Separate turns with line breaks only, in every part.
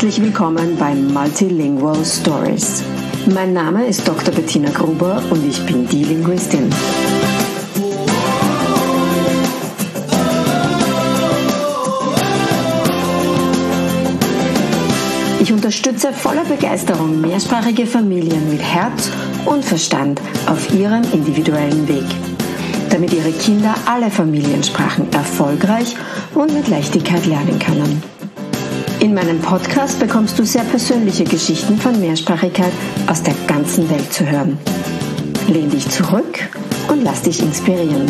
Herzlich willkommen bei Multilingual Stories. Mein Name ist Dr. Bettina Gruber und ich bin die Linguistin. Ich unterstütze voller Begeisterung mehrsprachige Familien mit Herz und Verstand auf ihrem individuellen Weg, damit ihre Kinder alle Familiensprachen erfolgreich und mit Leichtigkeit lernen können. In meinem Podcast bekommst du sehr persönliche Geschichten von Mehrsprachigkeit aus der ganzen Welt zu hören. Lehn dich zurück und lass dich inspirieren.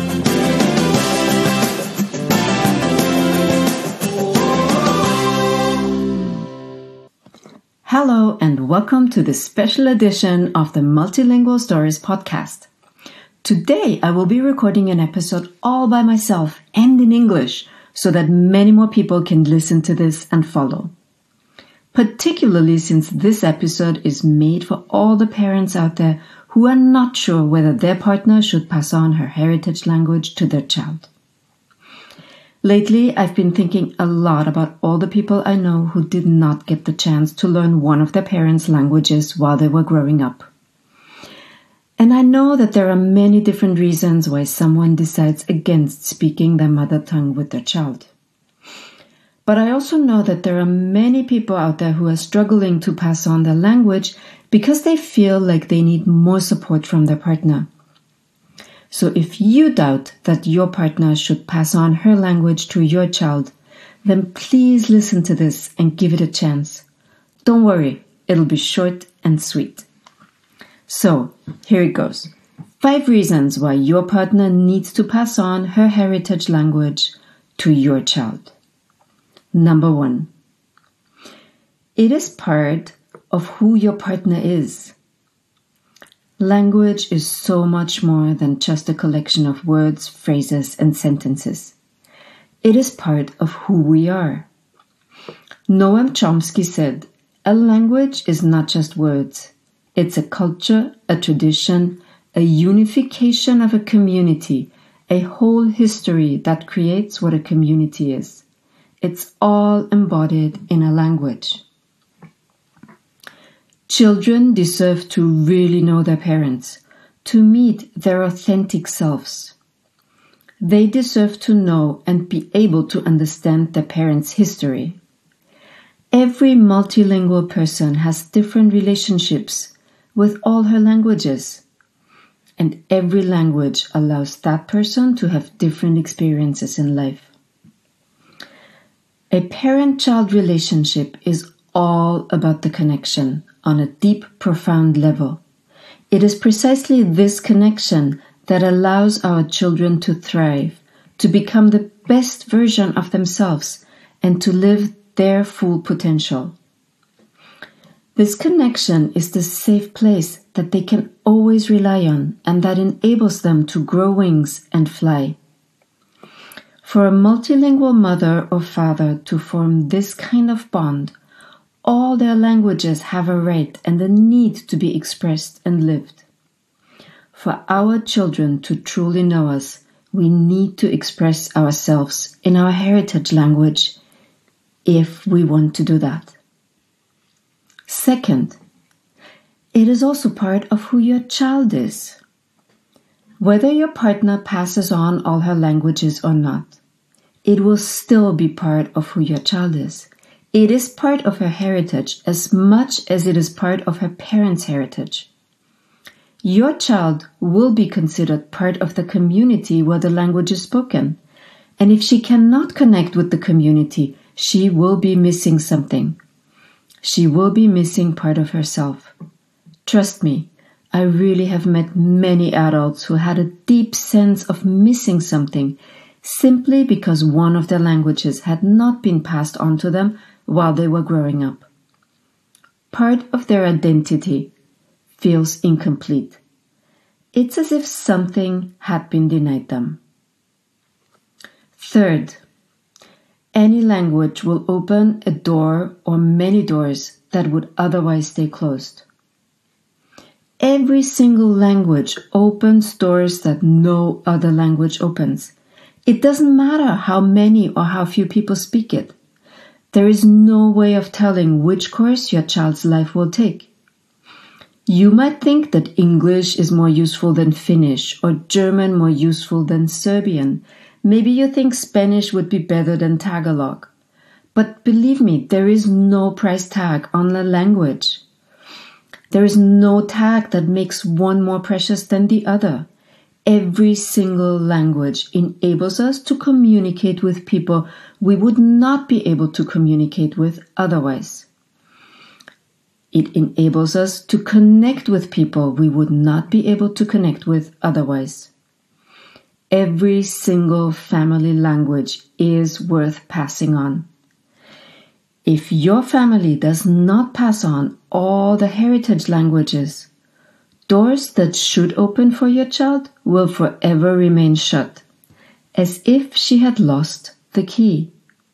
Hello and welcome to this special edition of the Multilingual Stories podcast. Today I will be recording an episode all by myself and in English so that many more people can listen to this and follow. Particularly since this episode is made for all the parents out there who are not sure whether their partner should pass on her heritage language to their child. Lately, I've been thinking a lot about all the people I know who did not get the chance to learn one of their parents' languages while they were growing up. And I know that there are many different reasons why someone decides against speaking their mother tongue with their child. But I also know that there are many people out there who are struggling to pass on their language because they feel like they need more support from their partner. So if you doubt that your partner should pass on her language to your child, then please listen to this and give it a chance. Don't worry, it'll be short and sweet. So, here it goes. 5 reasons why your partner needs to pass on her heritage language to your child. Number 1. It is part of who your partner is. Language is so much more than just a collection of words, phrases, and sentences. It is part of who we are. Noam Chomsky said, "A language is not just words. It's a culture, a tradition, a unification of a community, a whole history that creates what a community is. It's all embodied in a language." Children deserve to really know their parents, to meet their authentic selves. They deserve to know and be able to understand their parents' history. Every multilingual person has different relationships with all her languages, and every language allows that person to have different experiences in life. A parent-child relationship is all about the connection on a deep, profound level. It is precisely this connection that allows our children to thrive, to become the best version of themselves, and to live their full potential. This connection is the safe place that they can always rely on and that enables them to grow wings and fly. For a multilingual mother or father to form this kind of bond, all their languages have a right and a need to be expressed and lived. For our children to truly know us, we need to express ourselves in our heritage language if we want to do that. Second, it is also part of who your child is. Whether your partner passes on all her languages or not, it will still be part of who your child is. It is part of her heritage as much as it is part of her parents' heritage. Your child will be considered part of the community where the language is spoken. And if she cannot connect with the community, she will be missing something. She will be missing part of herself. Trust me, I really have met many adults who had a deep sense of missing something simply because one of their languages had not been passed on to them while they were growing up. Part of their identity feels incomplete. It's as if something had been denied them. Third, any language will open a door or many doors that would otherwise stay closed. Every single language opens doors that no other language opens. It doesn't matter how many or how few people speak it. there is no way of telling which course your child's life will take. You might think that English is more useful than Finnish or German more useful than Serbian. Maybe you think Spanish would be better than Tagalog. But believe me, there is no price tag on the language. There is no tag that makes one more precious than the other. Every single language enables us to communicate with people we would not be able to communicate with otherwise. It enables us to connect with people we would not be able to connect with otherwise. Every single family language is worth passing on. If your family does not pass on all the heritage languages, doors that should open for your child will forever remain shut, as if she had lost the key.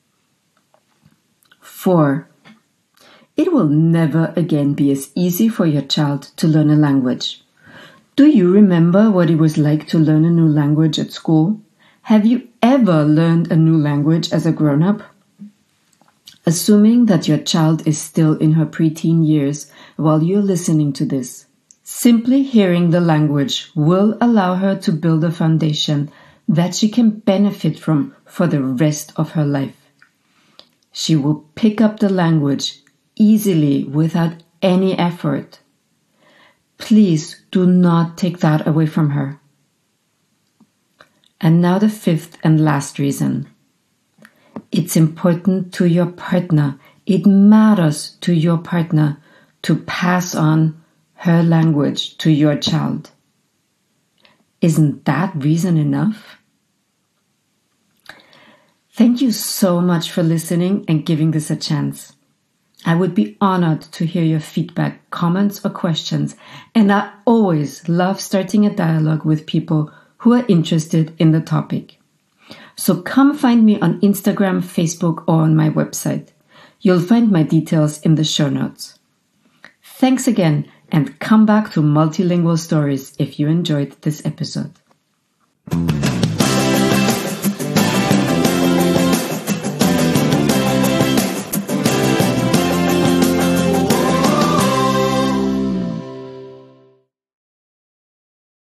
4. It will never again be as easy for your child to learn a language. Do you remember what it was like to learn a new language at school? Have you ever learned a new language as a grown-up? Assuming that your child is still in her preteen years while you're listening to this, simply hearing the language will allow her to build a foundation that she can benefit from for the rest of her life. She will pick up the language easily without any effort. Please do not take that away from her. And now the 5th and last reason. It's important to your partner. It matters to your partner to pass on her language to your child. Isn't that reason enough? Thank you so much for listening and giving this a chance. I would be honored to hear your feedback, comments, or questions, and I always love starting a dialogue with people who are interested in the topic. So come find me on Instagram, Facebook, or on my website. You'll find my details in the show notes. Thanks again, and come back to Multilingual Stories if you enjoyed this episode.